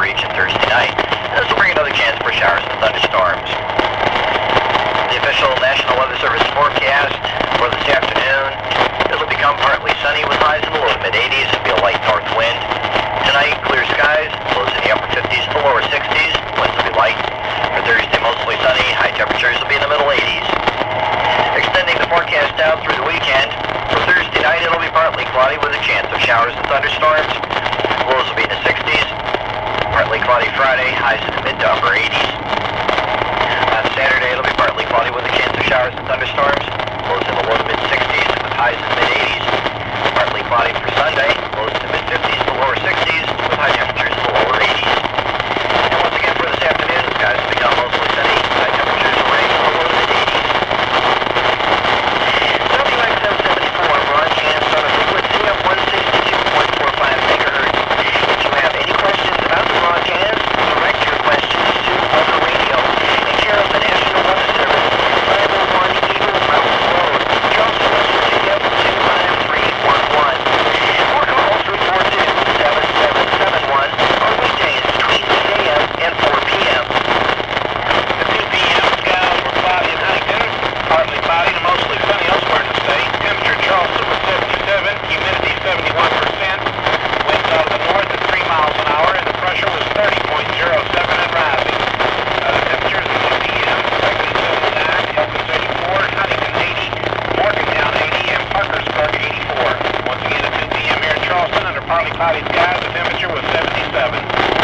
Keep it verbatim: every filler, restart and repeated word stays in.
region Thursday night. And this will bring another chance for showers and thunderstorms. The official National Weather Service forecast for this afternoon, it'll become partly sunny with highs in the low to mid eighties and be a light north wind. Tonight, clear skies, lows in the upper fifties to lower sixties, winds will be light. For Thursday, mostly sunny, high temperatures will be in the middle eighties. Extending the forecast out through the weekend, for Thursday night it'll be partly cloudy with a chance of showers and thunderstorms. Lows will be in the sixties. Partly cloudy Friday, highs in the mid to upper eighties. On Saturday it'll be partly cloudy with a chance of showers and thunderstorms. Lows in the low to mid sixties with highs in the mid eighties. Partly cloudy for Sunday, lows in the mid fifties to lower sixties with high temperatures in the lower eighties. And once again for this afternoon, the skies will become mostly sunny, high temperatures will range in the low to mid eighties. W X M seventy-four broadcast on a frequency of one sixty-two point four five megahertz. If you have any questions about the broadcast, direct your questions to Weather Radio in care of the National Weather Service, five oh one Eagle Mountain Road, Charleston, West Virginia, two five three one one. Or call three four two, seven seven seven one on weekdays between eight A M and four P M The two P M skies were cloudy in Huntington, partly cloudy to mostly sunny elsewhere in the state. Temperature in Charleston was seventy-seven, humidity seventy-one percent, winds out of the north at three miles an hour, and the pressure was thirty point zero seven and rising. Uh, the temperatures at two P M, Franklin seventy-nine, Elkins eighty-four, Huntington eighty, Morgantown eighty, and Parkersburg eighty-four. Once again at two P M here in Charleston, under partly cloudy skies, the temperature was seventy-seven.